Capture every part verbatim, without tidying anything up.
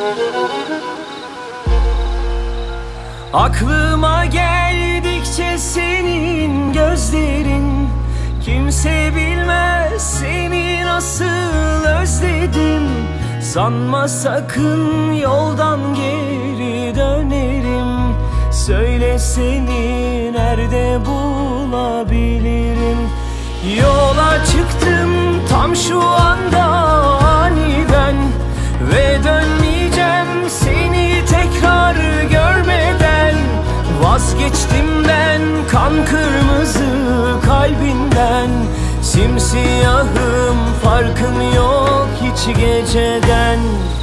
Aklıma geldikçe senin gözlerin, kimse bilmez seni nasıl özledim. Sanma sakın yoldan geri dönerim. Söyle seni nerede bulabilirim? Yola çıktım tam şu anda aniden, ve dönmeyeceğim seni tekrar görmeden. Vazgeçtim ben kan kırmızı kalbinden. Simsiyahım, farkım yok hiç geceden.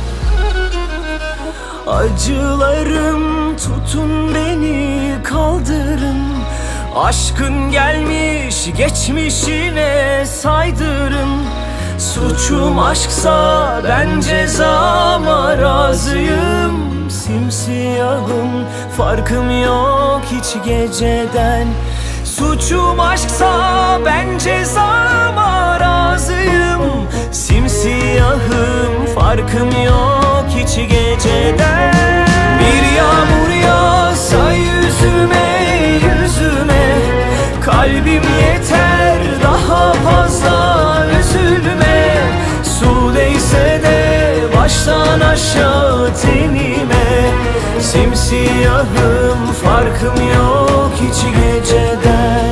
Acılarım tutun beni kaldırın. Aşkın gelmiş geçmişine saydırın. Suçum aşksa ben cezama razıyım. Simsiyahım, farkım yok hiç geceden. Suçum aşksa ben cezama razıyım. Simsiyahım, farkım yok hiç geceden. Bir yağmur yağsa yüzüme yüzüme, kalbim yeter daha fazla üzülme. Su değse de baştan aşağı tenime. Simsiyahım, farkım yok hiç geceden.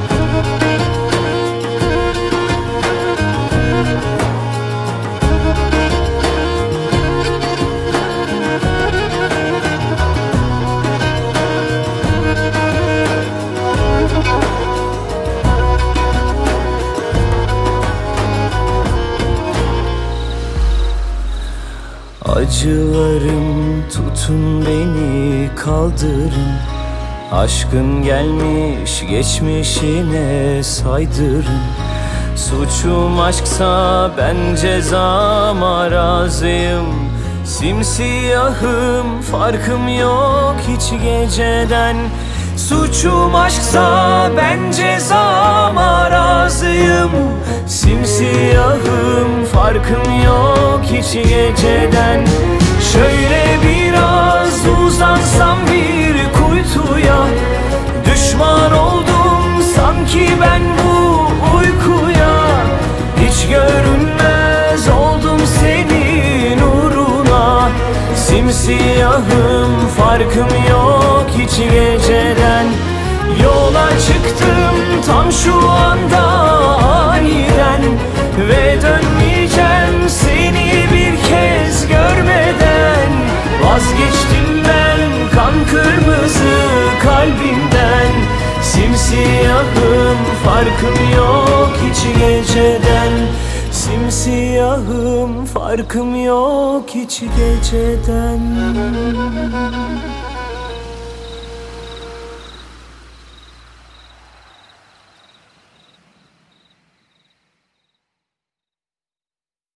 Acılarım tutun beni kaldırın. Aşkın gelmiş geçmişine saydırın. Suçum aşksa ben cezama razıyım. Simsiyahım, farkım yok hiç geceden. Suçum aşksa ben cezama razıyım. Simsiyahım, farkım yok hiç geceden. Şöyle biraz uzansam bir kuytuya, düşman oldum sanki ben bu uykuya. Hiç görünmez oldum senin uğruna. Simsiyahım, farkım yok hiç geceden. Yola çıktım tam şu anda aniden, ve dönmeyeceğim seni bir kez görmeden. Vazgeçtim ben kan kırmızı kalbimden. Simsiyahım, farkım yok hiç geceden. Simsiyahım, farkım yok hiç geceden.